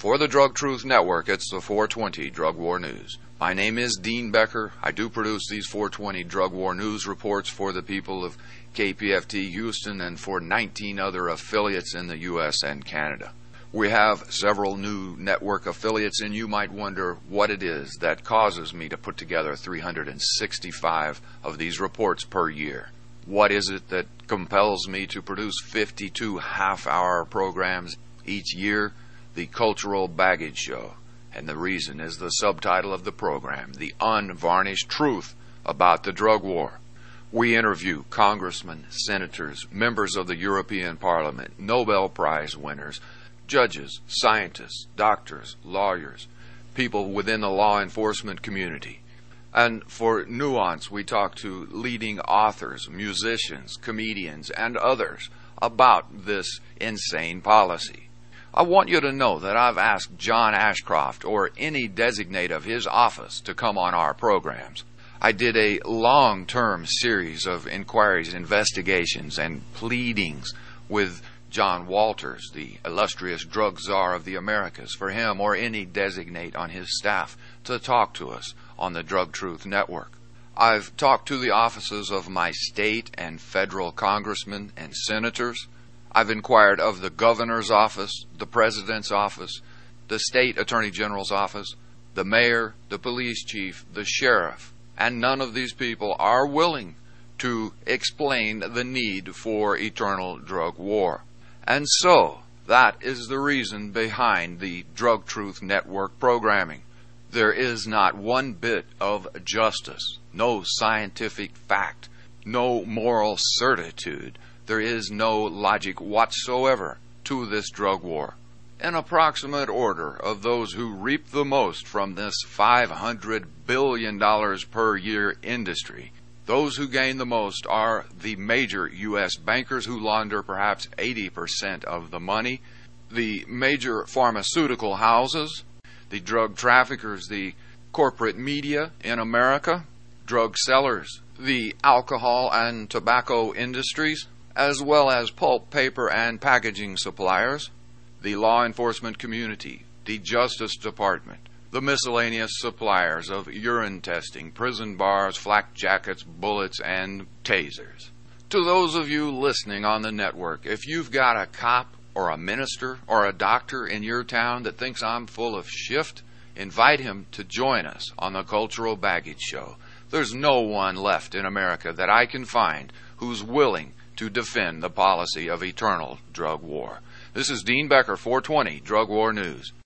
For the Drug Truth Network, it's the 420 Drug War News. My name is Dean Becker. I do produce these 420 Drug War News reports for the people of KPFT Houston and for 19 other affiliates in the U.S. and Canada. We have several new network affiliates, and you might wonder what it is that causes me to put together 365 of these reports per year. What is it that compels me to produce 52 half-hour programs each year? The Cultural Baggage Show. And the reason is the subtitle of the program, The Unvarnished Truth About the Drug War. We interview congressmen, senators, members of the European Parliament, Nobel Prize winners, judges, scientists, doctors, lawyers, people within the law enforcement community. And for nuance, we talk to leading authors, musicians, comedians, and others about this insane policy. I want you to know that I've asked John Ashcroft or any designate of his office to come on our programs. I did a long-term series of inquiries, investigations, and pleadings with John Walters, the illustrious drug czar of the Americas, for him or any designate on his staff to talk to us on the Drug Truth Network. I've talked to the offices of my state and federal congressmen and senators. I've inquired of the governor's office, the president's office, the state attorney general's office, the mayor, the police chief, the sheriff, and none of these people are willing to explain the need for eternal drug war. And so, that is the reason behind the Drug Truth Network programming. There is not one bit of justice, no scientific fact, no moral certitude. There is no logic whatsoever to this drug war. An approximate order of those who reap the most from this $500 billion per year industry. Those who gain the most are the major U.S. bankers who launder perhaps 80% of the money, the major pharmaceutical houses, the drug traffickers, the corporate media in America, drug sellers, the alcohol and tobacco industries, as well as pulp, paper, and packaging suppliers, the law enforcement community, the Justice Department, the miscellaneous suppliers of urine testing, prison bars, flak jackets, bullets, and tasers. To those of you listening on the network, if you've got a cop or a minister or a doctor in your town that thinks I'm full of shift, invite him to join us on the Cultural Baggage Show. There's no one left in America that I can find who's willing to defend the policy of eternal drug war. This is Dean Becker, 420 Drug War News.